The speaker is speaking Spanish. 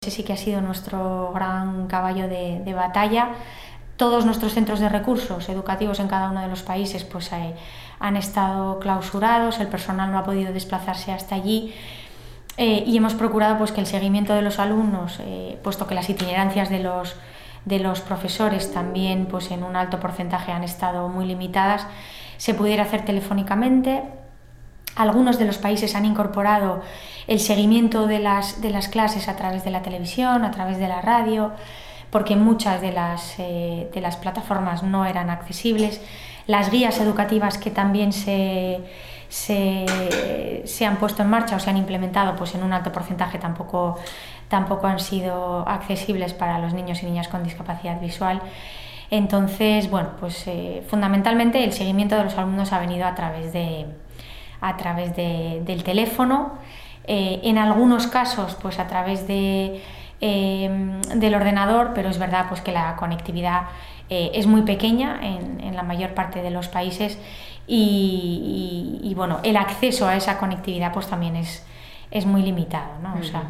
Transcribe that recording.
Ese sí que ha sido nuestro gran caballo de batalla. Todos nuestros centros de recursos educativos en cada uno de los países pues, han estado clausurados, el personal no ha podido desplazarse hasta allí y hemos procurado pues, que el seguimiento de los alumnos, puesto que las itinerancias de los profesores también pues, en un alto porcentaje han estado muy limitadas, se pudiera hacer telefónicamente. Algunos de los países han incorporado el seguimiento de las clases a través de la televisión, a través de la radio, porque muchas de las plataformas no eran accesibles. Las guías educativas que también se han puesto en marcha o se han implementado, pues en un alto porcentaje tampoco han sido accesibles para los niños y niñas con discapacidad visual. Entonces, bueno, pues fundamentalmente el seguimiento de los alumnos ha venido a través del teléfono, en algunos casos pues a través del ordenador, pero es verdad pues que la conectividad es muy pequeña en la mayor parte de los países y bueno, el acceso a esa conectividad pues también es muy limitado, ¿no? O sea,